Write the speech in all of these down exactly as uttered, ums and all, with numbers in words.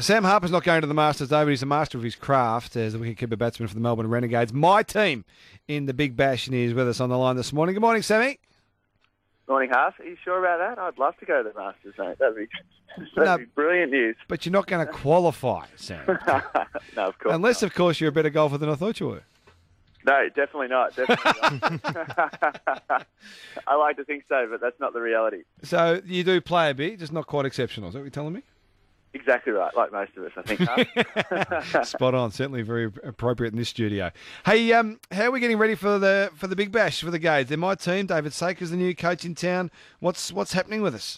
Sam Harper's not going to the Masters, though, but he's a master of his craft as the wicketkeeper batsman for the Melbourne Renegades. My team in the Big Bash, and he's with us on the line this morning. Good morning, Sammy. Morning, Half. Are you sure about that? I'd love to go to the Masters, mate. That'd be, that'd No, be brilliant news. But you're not going to qualify, Sam. No, of course Unless, not. of course, you're a better golfer than I thought you were. No, definitely not. Definitely not. I like to think so, but that's not the reality. So you do play a bit, just not quite exceptional. Is that what you're telling me? Exactly right, like most of us, I think. Half. Spot on. Certainly very appropriate in this studio. Hey, um, how are we getting ready for the for the Big Bash for the Gades? They're my team. David Saker's the new coach in town. What's what's happening with us?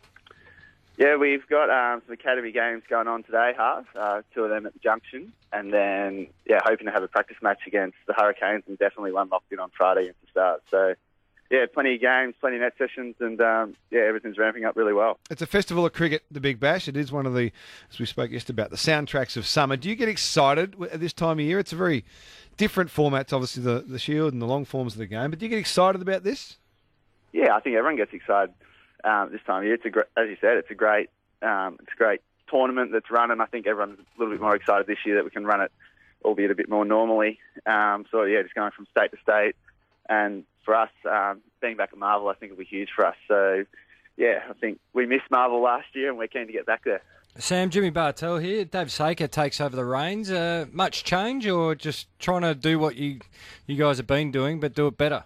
Yeah, we've got um, some academy games going on today, Half. Uh, two of them at the Junction, and then yeah, hoping to have a practice match against the Hurricanes, and definitely one locked in on Friday to start. So. Yeah, plenty of games, plenty of net sessions, and um, yeah, everything's ramping up really well. It's a festival of cricket, the Big Bash. It is one of the, as we spoke yesterday about, the soundtracks of summer. Do you get excited at this time of year? It's a very different format to obviously the, the Shield and the long forms of the game, but do you get excited about this? Yeah, I think everyone gets excited um, this time of year. It's a gr- as you said, it's a great, um, it's a great tournament that's run, and I think everyone's a little bit more excited this year that we can run it, albeit a bit more normally. Um, so yeah, just going from state to state. And for us, um, being back at Marvel, I think it'll be huge for us. So, yeah, I think we missed Marvel last year and we're keen to get back there. Sam, Jimmy Bartell here. Dave Saker takes over the reins. Uh, much change or just trying to do what you you guys have been doing but do it better?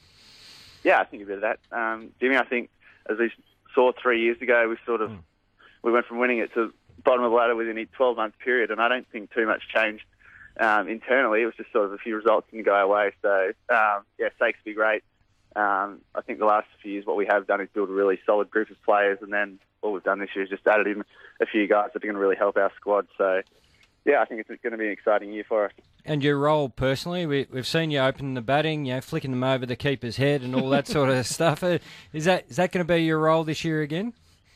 Yeah, I think a bit of that. Um, Jimmy, I think, as we saw three years ago, we sort of mm. we went from winning it to bottom of the ladder within a twelve-month period, and I don't think too much changed. Um, internally, it was just sort of a few results didn't go our way. So, um, yeah, Sakes be great. Um, I think the last few years what we have done is build a really solid group of players, and then all we've done this year is just added in a few guys that are going to really help our squad. So, yeah, I think it's going to be an exciting year for us. And your role personally, we, we've seen you open the batting, you know, flicking them over the keeper's head and all that sort of stuff. Is that is that going to be your role this year again?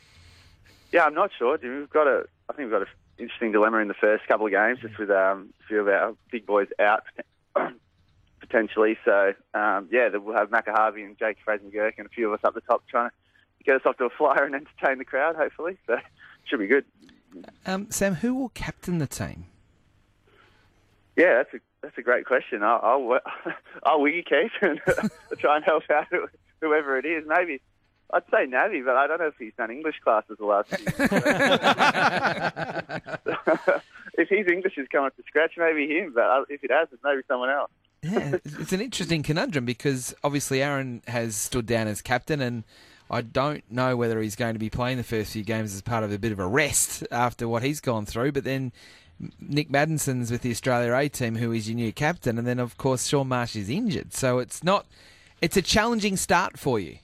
Yeah, I'm not sure. We've got a, I think we've got a interesting dilemma in the first couple of games, just with um, a few of our big boys out potentially. So, um, yeah, we'll have Macca Harvey and Jake Fraser-McGurk and a few of us up the top trying to get us off to a flyer and entertain the crowd, hopefully. So, it should be good. Um, Sam, who will captain the team? Yeah, that's a that's a great question. I'll I'll, I'll wiggy keep and try and help out whoever it is. Maybe. I'd say Navi, but I don't know if he's done English classes the last few years. If his English has come up to scratch, maybe him, but if it hasn't, maybe someone else. Yeah, it's an interesting conundrum because obviously Aaron has stood down as captain, and I don't know whether he's going to be playing the first few games as part of a bit of a rest after what he's gone through, but then Nick Maddison's with the Australia A team, who is your new captain, and then of course Sean Marsh is injured, so it's not, it's a challenging start for you.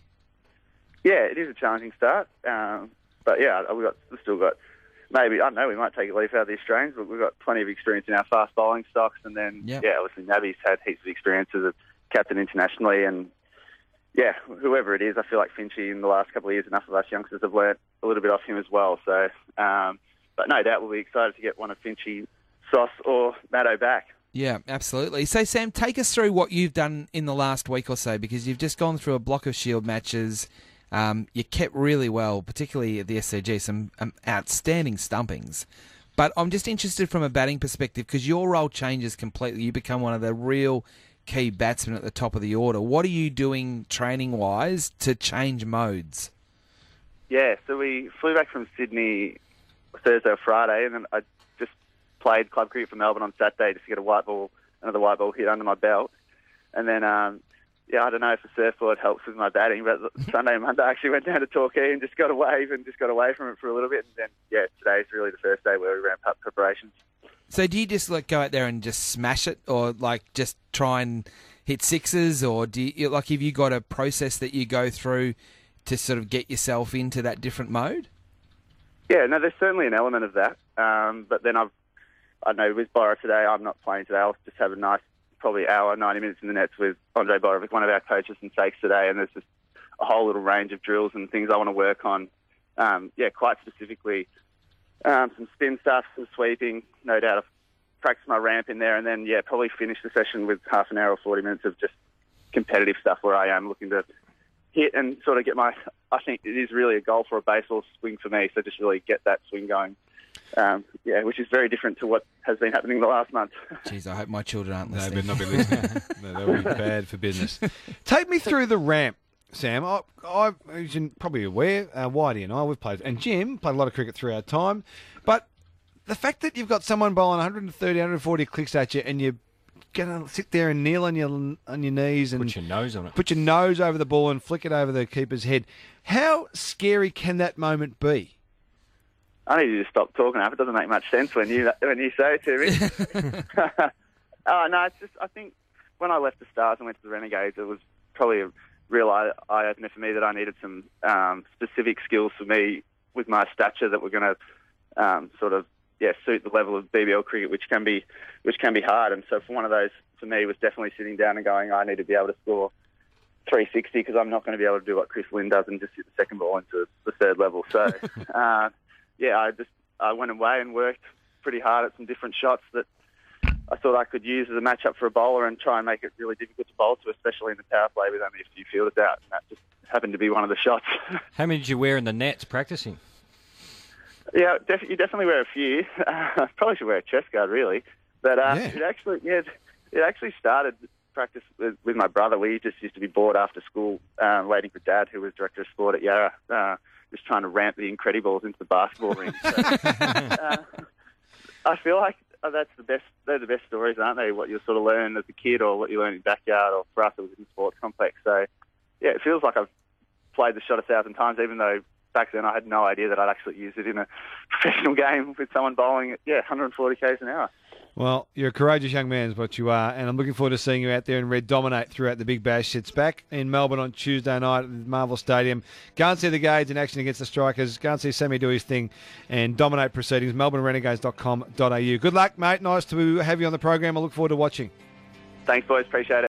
Yeah, it is a challenging start, um, but yeah, we've, got, we've still got maybe, I don't know, we might take a leaf out of the Australians, but we've got plenty of experience in our fast bowling stocks, and then, yep. yeah, obviously Navi's had heaps of experience as a captain internationally, and yeah, whoever it is, I feel like Finchy in the last couple of years, enough of us youngsters have learnt a little bit off him as well, so, um, but no doubt we'll be excited to get one of Finchy, Sauce or Maddo back. Yeah, absolutely. So, Sam, take us through what you've done in the last week or so, because you've just gone through a block of Shield matches. Um, you kept really well, particularly at the S C G, some um, outstanding stumpings. But I'm just interested from a batting perspective because your role changes completely. You become one of the real key batsmen at the top of the order. What are you doing training-wise to change modes? Yeah, so we flew back from Sydney Thursday or Friday, and then I just played club cricket for Melbourne on Saturday just to get a white ball, another white ball hit under my belt. And then... Um, Yeah, I don't know if the surfboard helps with my batting, but Sunday and Monday I actually went down to Torquay and just got a wave and just got away from it for a little bit. And then, yeah, today's really the first day where we ramp up preparations. So do you just like go out there and just smash it, or like just try and hit sixes, or do you, like have you got a process that you go through to sort of get yourself into that different mode? Yeah, no, there's certainly an element of that. Um, but then I've, I don't know, with Borough today, I'm not playing today. I'll just have a nice probably hour, ninety minutes in the nets with Andre Borovic, one of our coaches and Sakes today, and there's just a whole little range of drills and things I want to work on. Um, yeah, quite specifically, um, some spin stuff, some sweeping, no doubt. I've practiced my ramp in there, and then, yeah, probably finish the session with half an hour or forty minutes of just competitive stuff where I am looking to hit and sort of get my, I think it is really a goal for a baseball swing for me, so just really get that swing going Um, yeah, which is very different to what has been happening the last month. Jeez, I hope my children aren't No, listening. but not be listening. No, that would be bad for business. Take me through the ramp, Sam. I, I, as you're probably aware, uh, Whitey and I, we've played, and Jim played a lot of cricket through our time. But the fact that you've got someone bowling one thirty, one forty clicks at you, and you're going to sit there and kneel on your on your knees and Put your nose on it. put your nose over the ball and flick it over the keeper's head. How scary can that moment be? I need you to stop talking up. It doesn't make much sense when you when you say it to me. Oh, no, it's just, I think when I left the Stars and went to the Renegades, it was probably a real eye- eye-opener for me that I needed some um, specific skills for me with my stature that were going to um, sort of yeah suit the level of B B L cricket, which can be which can be hard. And so for one of those, for me, was definitely sitting down and going, I need to be able to score three sixty because I'm not going to be able to do what Chris Lynn does and just hit the second ball into the third level. So, uh, yeah, I just I went away and worked pretty hard at some different shots that I thought I could use as a matchup for a bowler and try and make it really difficult to bowl to, especially in the power play with only a few fielders out. And that just happened to be one of the shots. How many did you wear in the nets practicing? Yeah, def- you definitely wear a few. Uh, probably should wear a chest guard, really. But uh, Yeah. it actually, yeah, it actually started practice with, with my brother. We just used to be bored after school, uh, waiting for Dad, who was director of sport at Yarra, uh, just trying to ramp the Incredibles into the basketball ring. So, uh, I feel like that's the best. They're the best stories, aren't they? What you sort of learn as a kid, or what you learn in the backyard, or for us it was in the sports complex. So, yeah, it feels like I've played the shot a thousand times, even though back then I had no idea that I'd actually use it in a professional game with someone bowling at, yeah, one forty kays an hour. Well, you're a courageous young man is what you are, and I'm looking forward to seeing you out there in red dominate throughout the Big Bash. It's back in Melbourne on Tuesday night at the Marvel Stadium. Go and see the Gades in action against the Strikers. Go and see Sammy do his thing and dominate proceedings. melbourne renegades dot com dot a u. Good luck, mate. Nice to have you on the program. I look forward to watching. Thanks, boys. Appreciate it.